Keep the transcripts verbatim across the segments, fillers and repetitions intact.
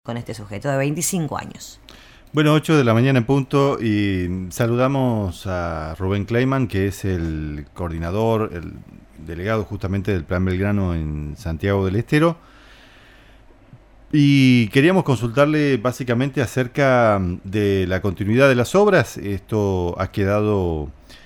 con este sujeto de veinticinco años. Bueno, ocho de la mañana en punto y saludamos a Rubén Kleiman, que es el coordinador, el delegado justamente del Plan Belgrano en Santiago del Estero. Y queríamos consultarle básicamente acerca de la continuidad de las obras. Esto ha quedado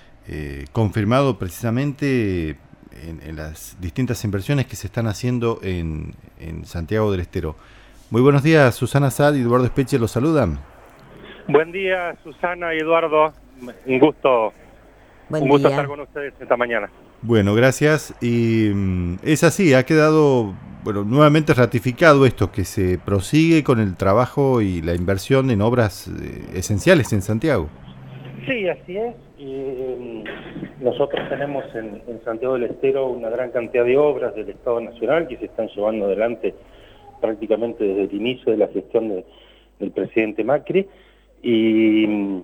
eh, confirmado precisamente en, en las distintas inversiones que se están haciendo en, en Santiago del Estero. Muy buenos días, Susana Sad y Eduardo Espeche los saludan. Buen día, Susana y Eduardo. Un gusto, Buen un gusto día. estar con ustedes esta mañana. Bueno, gracias. Y mm, es así, ha quedado, bueno, nuevamente ratificado esto, que se prosigue con el trabajo y la inversión en obras eh, esenciales en Santiago. Sí, así es. Eh, nosotros tenemos en, en Santiago del Estero una gran cantidad de obras del Estado Nacional que se están llevando adelante prácticamente desde el inicio de la gestión de, del presidente Macri. Y,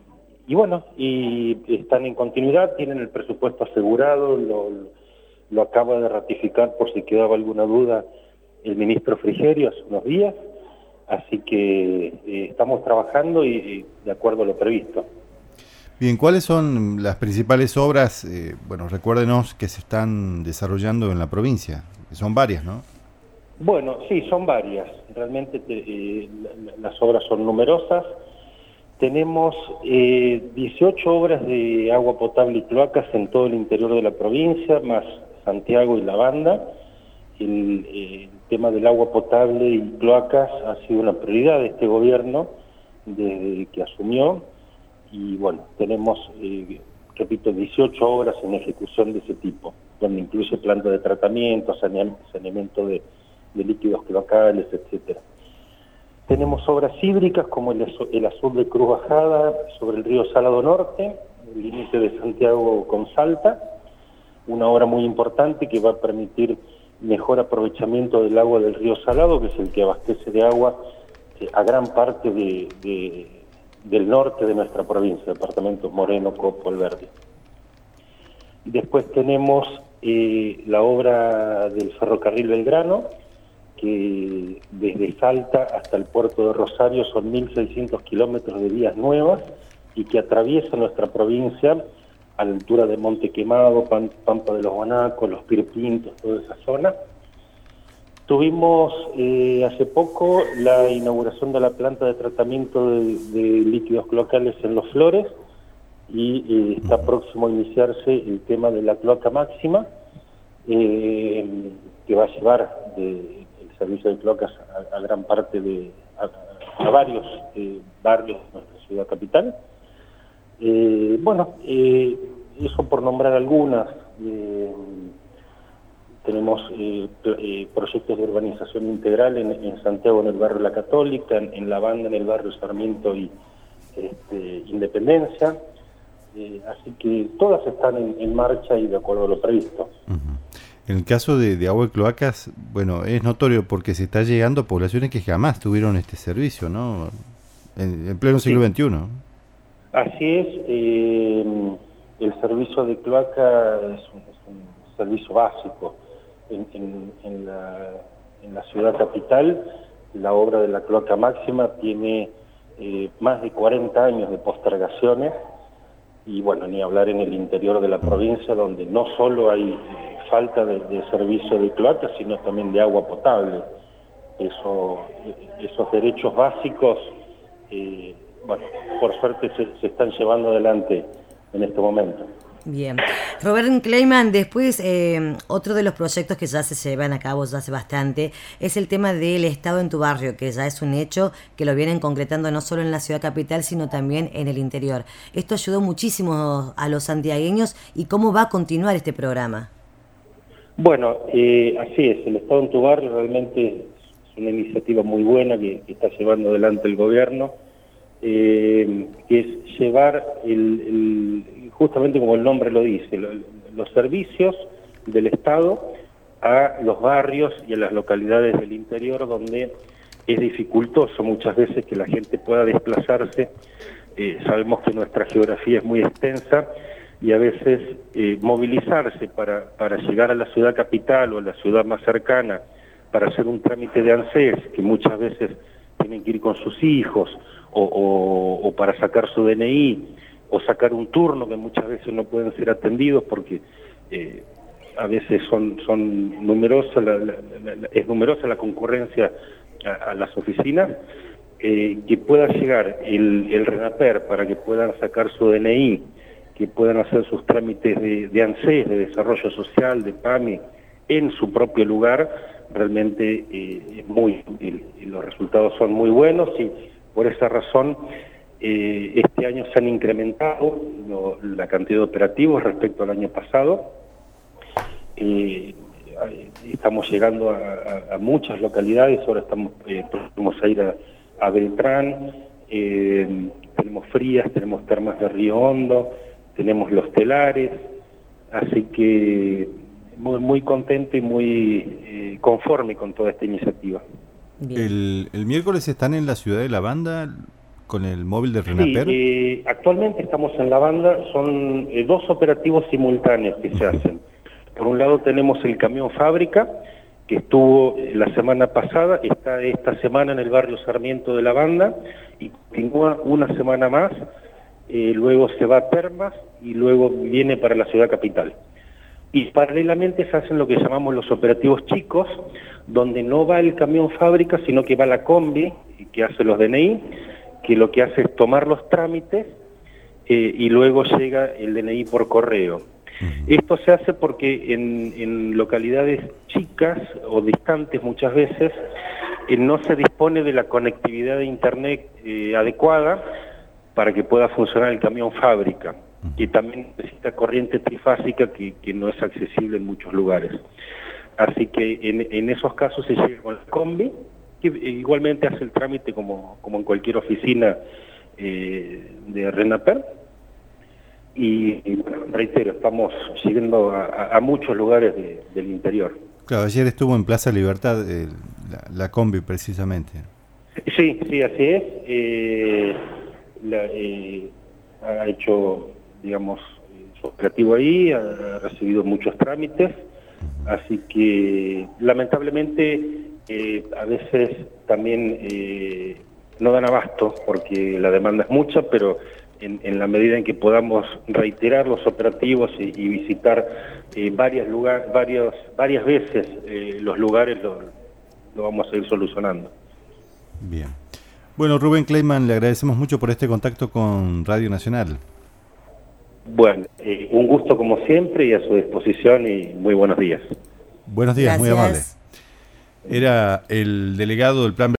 y bueno, y están en continuidad, tienen el presupuesto asegurado, lo, lo acaba de ratificar por si quedaba alguna duda el ministro Frigerio hace unos días, así que eh, estamos trabajando y, y de acuerdo a lo previsto. Bien, ¿cuáles son las principales obras, eh, bueno, recuérdenos, que se están desarrollando en la provincia? Son varias, ¿no? Bueno, sí, son varias, realmente eh, las obras son numerosas. Tenemos eh, dieciocho obras de agua potable y cloacas en todo el interior de la provincia, más Santiago y La Banda. El, eh, el tema del agua potable y cloacas ha sido una prioridad de este gobierno desde que asumió. Y bueno, tenemos, eh, repito, dieciocho obras en ejecución de ese tipo, donde incluye planta de tratamiento, saneamiento de, de líquidos cloacales, etcétera. Tenemos obras hídricas como el, el Azul de Cruz Bajada sobre el río Salado Norte, el límite de Santiago con Salta, una obra muy importante que va a permitir mejor aprovechamiento del agua del río Salado, que es el que abastece de agua eh, a gran parte de, de, del norte de nuestra provincia, departamentos Moreno, Copo, Alberdi. Después tenemos eh, la obra del ferrocarril Belgrano, que desde Salta hasta el puerto de Rosario son mil seiscientos kilómetros de vías nuevas y que atraviesa nuestra provincia a la altura de Monte Quemado, Pampa de los Guanacos, Los Pirpintos, toda esa zona. Tuvimos eh, hace poco la inauguración de la planta de tratamiento de, de líquidos cloacales en Los Flores y eh, está próximo a iniciarse el tema de la cloaca máxima, eh, que va a llevar de servicio de cloacas a, a gran parte de, a, a varios eh, barrios de nuestra ciudad capital. Eh, bueno, eh, eso por nombrar algunas. Eh, tenemos eh, eh, proyectos de urbanización integral en, en Santiago, en el barrio La Católica, en, en La Banda, en el barrio Sarmiento y este, Independencia. Eh, así que todas están en, en marcha y de acuerdo a lo previsto. Uh-huh. En el caso de, de agua y cloacas, bueno, es notorio porque se está llegando a poblaciones que jamás tuvieron este servicio, ¿no? En, en pleno siglo veintiuno. Así es, eh, el servicio de cloaca es un, es un servicio básico. En, en, en, la, en la ciudad capital, la obra de la cloaca máxima tiene eh, más de cuarenta años de postergaciones, y bueno, ni hablar en el interior de la provincia, donde no solo hay falta de, de servicio de cloaca, sino también de agua potable. Eso, esos derechos básicos, eh, bueno, por suerte se, se están llevando adelante en este momento. Bien. Robert Kleiman, después eh, otro de los proyectos que ya se llevan a cabo ya hace bastante es el tema del Estado en tu barrio, que ya es un hecho que lo vienen concretando no solo en la ciudad capital, sino también en el interior. Esto ayudó muchísimo a los santiagueños. ¿Y cómo va a continuar este programa? Bueno, eh, así es, el Estado en tu barrio realmente es una iniciativa muy buena que, que está llevando adelante el gobierno, eh, que es llevar el, el, justamente como el nombre lo dice, lo, los servicios del Estado a los barrios y a las localidades del interior donde es dificultoso muchas veces que la gente pueda desplazarse. Eh, sabemos que nuestra geografía es muy extensa y a veces eh, movilizarse para, para llegar a la ciudad capital o a la ciudad más cercana para hacer un trámite de ANSES, que muchas veces tienen que ir con sus hijos, o, o, o para sacar su D N I, o sacar un turno, que muchas veces no pueden ser atendidos porque eh, a veces son, son numerosas, la, la, la, es numerosa la concurrencia a, a las oficinas, eh, que pueda llegar el, el RENAPER para que puedan sacar su D N I, que puedan hacer sus trámites de, de ANSES, de desarrollo social, de PAMI, en su propio lugar, realmente eh, es muy útil y los resultados son muy buenos, y por esa razón eh, este año se han incrementado lo, la cantidad de operativos respecto al año pasado. Eh, estamos llegando a, a, a muchas localidades, ahora estamos eh, próximos a ir a, a Beltrán, eh, tenemos Frías, tenemos Termas de Río Hondo, tenemos Los Telares, así que muy, muy contento y muy eh, conforme con toda esta iniciativa. El, el miércoles están en la ciudad de La Banda con el móvil de RENAPER. Sí, eh, actualmente estamos en La Banda, son eh, dos operativos simultáneos que se hacen. Por un lado tenemos el camión fábrica, que estuvo la semana pasada, está esta semana en el barrio Sarmiento de La Banda, y continúa una semana más, eh, luego se va a Termas, y luego viene para la ciudad capital. Y paralelamente se hacen lo que llamamos los operativos chicos, donde no va el camión fábrica, sino que va la combi, que hace los D N I, que lo que hace es tomar los trámites, eh, y luego llega el D N I por correo. Esto se hace porque en, en localidades chicas o distantes muchas veces eh, no se dispone de la conectividad de internet eh, adecuada para que pueda funcionar el camión fábrica, y también necesita corriente trifásica que, que no es accesible en muchos lugares. Así que en, en esos casos se llega con la combi, que igualmente hace el trámite como, como en cualquier oficina eh, de RENAPER. Y, y bueno, reitero, estamos siguiendo a, a muchos lugares de, del interior. Claro, ayer estuvo en Plaza Libertad eh, la, la combi precisamente. Sí, sí, así es. Eh, la, eh, ha hecho, digamos, su operativo ahí, ha recibido muchos trámites, así que lamentablemente eh, a veces también eh, no dan abasto porque la demanda es mucha, pero En, en la medida en que podamos reiterar los operativos y, y visitar eh, varias, lugar, varios, varias veces eh, los lugares, lo, lo vamos a ir solucionando. Bien. Bueno, Rubén Kleiman, le agradecemos mucho por este contacto con Radio Nacional. Bueno, eh, un gusto como siempre y a su disposición, y muy buenos días. Buenos días, Gracias. Muy amable. Era el delegado del Plan